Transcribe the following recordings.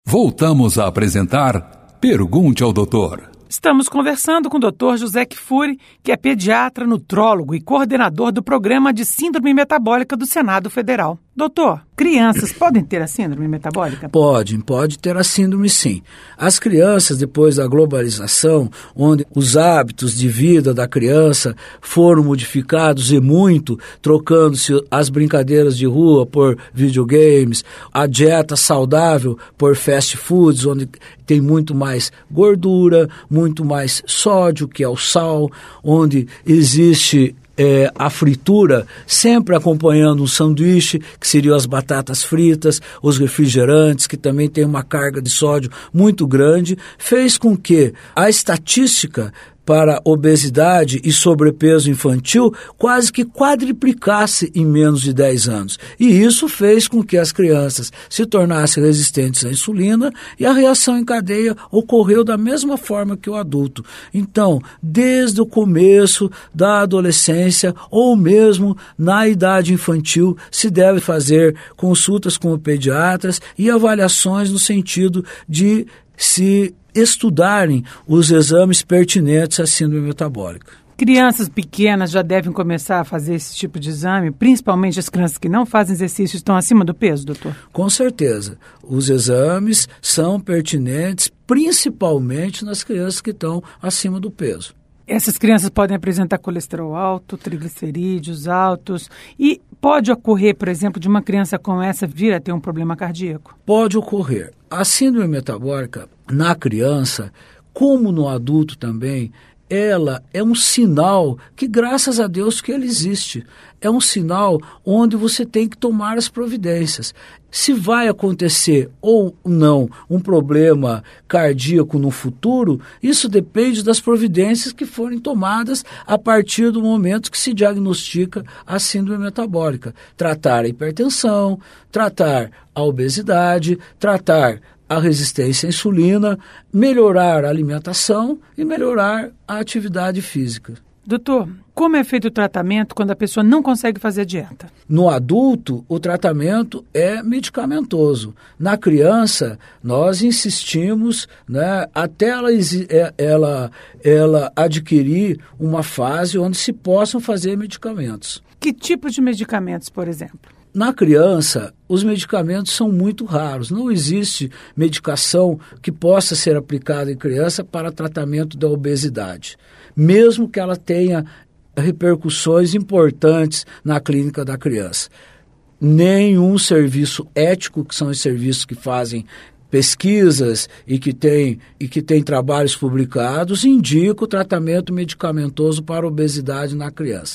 Voltamos a apresentar Pergunte ao Doutor. Estamos conversando com o Dr. José Kfouri, que é pediatra, nutrólogo e coordenador do Programa de Síndrome Metabólica do Senado Federal. Doutor, crianças podem ter a síndrome metabólica? Pode ter a síndrome sim. As crianças, depois da globalização, onde os hábitos de vida da criança foram modificados e muito, trocando-se as brincadeiras de rua por videogames, a dieta saudável por fast foods, onde tem muito mais gordura, muito mais sódio, que é o sal, onde existe a fritura, sempre acompanhando um sanduíche, que seriam as batatas fritas, os refrigerantes, que também tem uma carga de sódio muito grande, fez com que a estatística para obesidade e sobrepeso infantil quase que quadriplicasse em menos de 10 anos. E isso fez com que as crianças se tornassem resistentes à insulina e a reação em cadeia ocorreu da mesma forma que o adulto. Então, desde o começo da adolescência ou mesmo na idade infantil, se deve fazer consultas com pediatras e avaliações no sentido de se estudarem os exames pertinentes à síndrome metabólica. Crianças pequenas já devem começar a fazer esse tipo de exame, principalmente as crianças que não fazem exercício estão acima do peso, doutor? Com certeza. Os exames são pertinentes principalmente nas crianças que estão acima do peso. Essas crianças podem apresentar colesterol alto, triglicerídeos altos e pode ocorrer, por exemplo, de uma criança como essa vir a ter um problema cardíaco? Pode ocorrer. A síndrome metabólica na criança, como no adulto também, ela é um sinal que, graças a Deus, que ele existe. É um sinal onde você tem que tomar as providências. Se vai acontecer ou não um problema cardíaco no futuro, isso depende das providências que forem tomadas a partir do momento que se diagnostica a síndrome metabólica. Tratar a hipertensão, tratar a obesidade, tratar a resistência à insulina, melhorar a alimentação e melhorar a atividade física. Doutor, como é feito o tratamento quando a pessoa não consegue fazer dieta? No adulto, o tratamento é medicamentoso. Na criança, nós insistimos, até ela adquirir uma fase onde se possam fazer medicamentos. Que tipo de medicamentos, por exemplo? Na criança, os medicamentos são muito raros. Não existe medicação que possa ser aplicada em criança para tratamento da obesidade, mesmo que ela tenha repercussões importantes na clínica da criança. Nenhum serviço ético, que são os serviços que fazem pesquisas e que tem trabalhos publicados, indica o tratamento medicamentoso para obesidade na criança.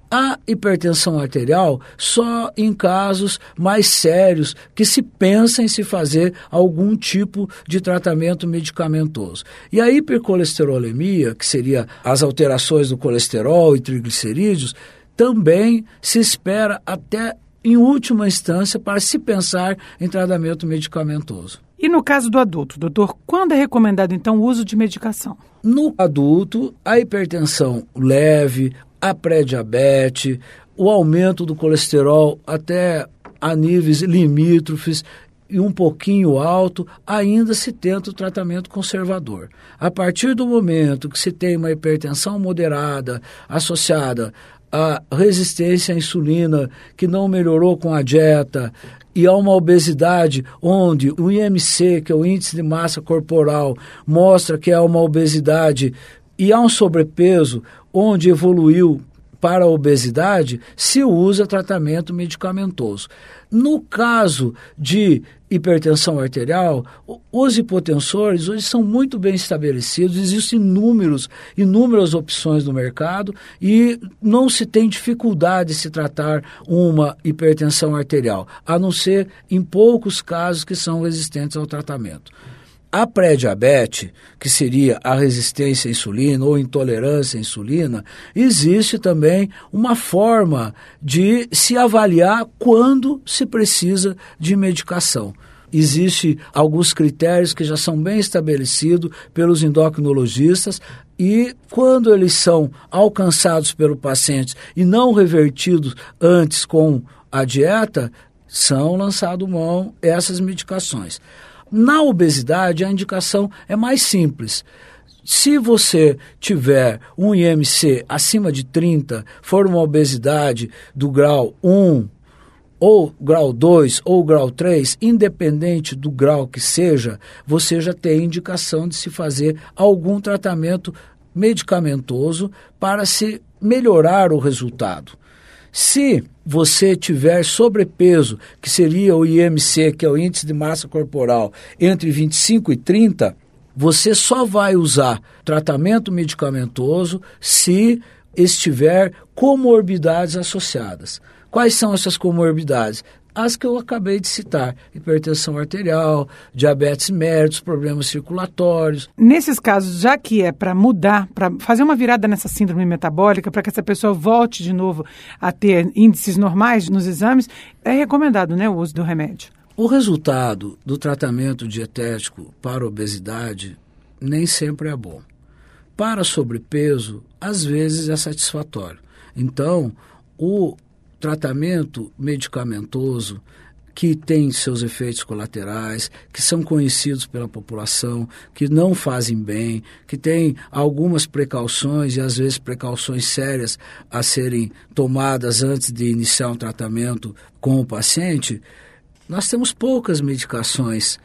A hipertensão arterial só em casos mais sérios que se pensa em se fazer algum tipo de tratamento medicamentoso. E a hipercolesterolemia, que seria as alterações do colesterol e triglicerídeos, também se espera até em última instância para se pensar em tratamento medicamentoso. E no caso do adulto, doutor, quando é recomendado então o uso de medicação? No adulto, a hipertensão leve, a pré-diabetes, o aumento do colesterol até a níveis limítrofes e um pouquinho alto, ainda se tenta o tratamento conservador. A partir do momento que se tem uma hipertensão moderada associada à resistência à insulina, que não melhorou com a dieta, e há uma obesidade onde o IMC, que é o índice de massa corporal, mostra que é uma obesidade e há um sobrepeso onde evoluiu para a obesidade, se usa tratamento medicamentoso. No caso de hipertensão arterial, os hipotensores hoje são muito bem estabelecidos, existem inúmeras opções no mercado e não se tem dificuldade de se tratar uma hipertensão arterial, a não ser em poucos casos que são resistentes ao tratamento. A pré-diabetes, que seria a resistência à insulina ou intolerância à insulina, existe também uma forma de se avaliar quando se precisa de medicação. Existem alguns critérios que já são bem estabelecidos pelos endocrinologistas e quando eles são alcançados pelo paciente e não revertidos antes com a dieta, são lançadas mão essas medicações. Na obesidade, a indicação é mais simples. Se você tiver um IMC acima de 30, for uma obesidade do grau 1, ou grau 2, ou grau 3, independente do grau que seja, você já tem indicação de se fazer algum tratamento medicamentoso para se melhorar o resultado. Se você tiver sobrepeso, que seria o IMC, que é o índice de massa corporal, entre 25 e 30, você só vai usar tratamento medicamentoso se estiver comorbidades associadas. Quais são essas comorbidades? As que eu acabei de citar: hipertensão arterial, diabetes mellitus, problemas circulatórios. Nesses casos, já que é para mudar, para fazer uma virada nessa síndrome metabólica, para que essa pessoa volte de novo a ter índices normais nos exames, é recomendado, né, o uso do remédio. O resultado do tratamento dietético para obesidade nem sempre é bom. Para sobrepeso, às vezes é satisfatório. Então, o tratamento medicamentoso que tem seus efeitos colaterais, que são conhecidos pela população, que não fazem bem, que tem algumas precauções e às vezes precauções sérias a serem tomadas antes de iniciar um tratamento com o paciente, nós temos poucas medicações,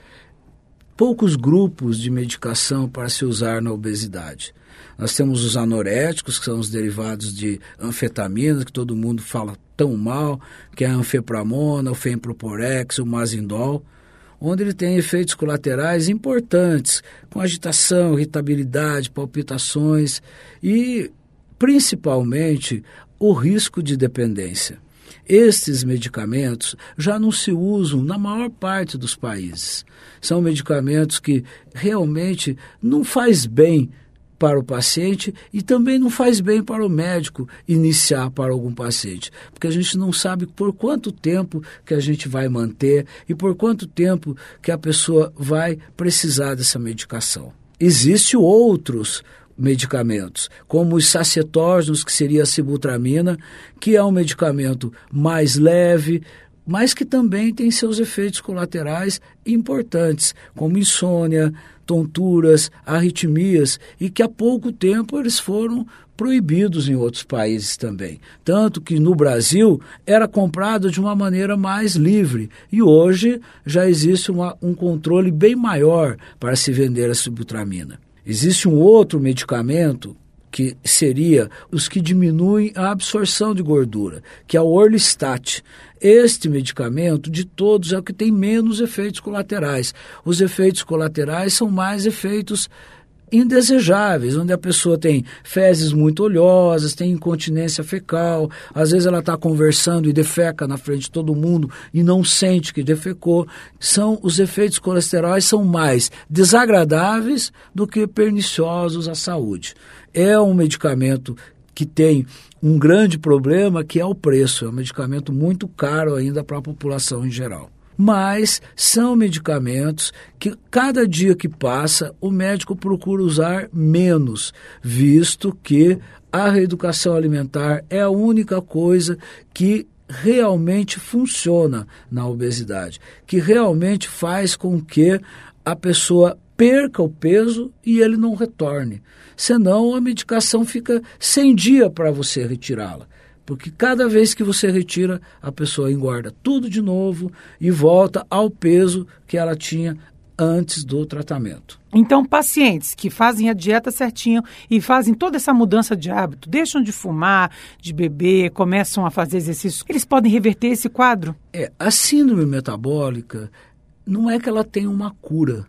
poucos grupos de medicação para se usar na obesidade. Nós temos os anoréticos, que são os derivados de anfetamina, que todo mundo fala tão mal, que é a anfepramona, o femproporex, o mazindol, onde ele tem efeitos colaterais importantes, com agitação, irritabilidade, palpitações e, principalmente, o risco de dependência. Estes medicamentos já não se usam na maior parte dos países. São medicamentos que realmente não faz bem para o paciente e também não faz bem para o médico iniciar para algum paciente, porque a gente não sabe por quanto tempo que a gente vai manter e por quanto tempo que a pessoa vai precisar dessa medicação. Existem outros medicamentos, como os sacetógenos, que seria a sibutramina, que é um medicamento mais leve, mas que também tem seus efeitos colaterais importantes, como insônia, tonturas, arritmias, e que há pouco tempo eles foram proibidos em outros países também. Tanto que no Brasil era comprado de uma maneira mais livre e hoje já existe um controle bem maior para se vender a sibutramina. Existe um outro medicamento que seria os que diminuem a absorção de gordura, que é o Orlistat. Este medicamento, de todos, é o que tem menos efeitos colaterais. Os efeitos colaterais são mais efeitos indesejáveis, onde a pessoa tem fezes muito oleosas, tem incontinência fecal, às vezes ela está conversando e defeca na frente de todo mundo e não sente que defecou. Os efeitos colaterais são mais desagradáveis do que perniciosos à saúde. É um medicamento que tem um grande problema, que é o preço. É um medicamento muito caro ainda para a população em geral. Mas são medicamentos que cada dia que passa o médico procura usar menos, visto que a reeducação alimentar é a única coisa que realmente funciona na obesidade, que realmente faz com que a pessoa perca o peso e ele não retorne. Senão a medicação fica sem dia para você retirá-la. Porque cada vez que você retira, a pessoa engorda tudo de novo e volta ao peso que ela tinha antes do tratamento. Então, pacientes que fazem a dieta certinho e fazem toda essa mudança de hábito, deixam de fumar, de beber, começam a fazer exercícios, eles podem reverter esse quadro? A síndrome metabólica não é que ela tem uma cura.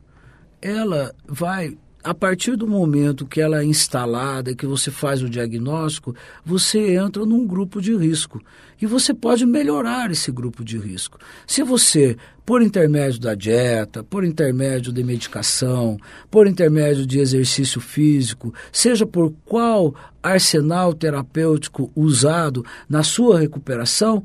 Ela vai... A partir do momento que ela é instalada e que você faz o diagnóstico, você entra num grupo de risco. E você pode melhorar esse grupo de risco. Se você, por intermédio da dieta, por intermédio de medicação, por intermédio de exercício físico, seja por qual arsenal terapêutico usado na sua recuperação,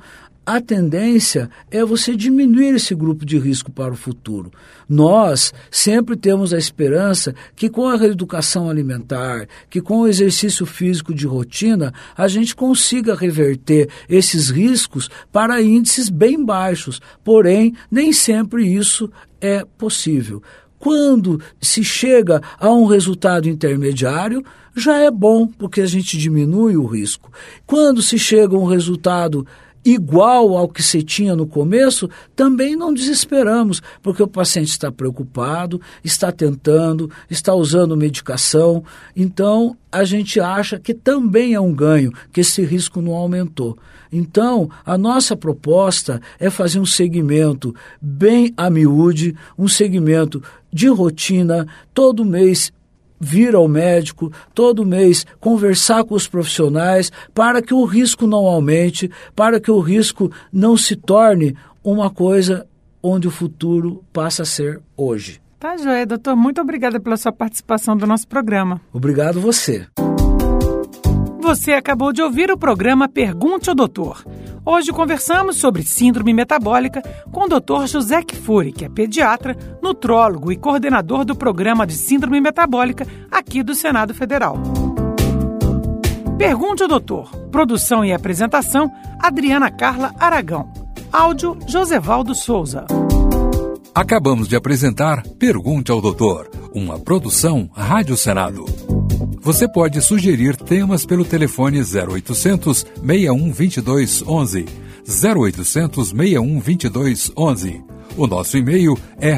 a tendência é você diminuir esse grupo de risco para o futuro. Nós sempre temos a esperança que com a reeducação alimentar, que com o exercício físico de rotina, a gente consiga reverter esses riscos para índices bem baixos. Porém, nem sempre isso é possível. Quando se chega a um resultado intermediário, já é bom, porque a gente diminui o risco. Quando se chega a um resultado igual ao que se tinha no começo, também não desesperamos, porque o paciente está preocupado, está tentando, está usando medicação. Então, a gente acha que também é um ganho, que esse risco não aumentou. Então, a nossa proposta é fazer um segmento bem a miúde, um segmento de rotina, todo mês vir ao médico, todo mês conversar com os profissionais para que o risco não aumente, para que o risco não se torne uma coisa onde o futuro passa a ser hoje. Tá joia, doutor. Muito obrigada pela sua participação do nosso programa. Obrigado você. Você acabou de ouvir o programa Pergunte ao Doutor. Hoje conversamos sobre síndrome metabólica com o Dr. José Kfouri, que é pediatra, nutrólogo e coordenador do programa de síndrome metabólica aqui do Senado Federal. Pergunte ao Doutor. Produção e apresentação, Adriana Carla Aragão. Áudio, Josevaldo Souza. Acabamos de apresentar Pergunte ao Doutor, uma produção Rádio Senado. Você pode sugerir temas pelo telefone 0800 61 22 11, 0800 61 22 11. O nosso e-mail é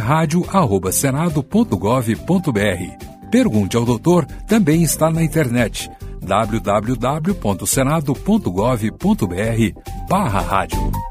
radio@senado.gov.br. Pergunte ao Doutor também está na internet www.senado.gov.br/rádio.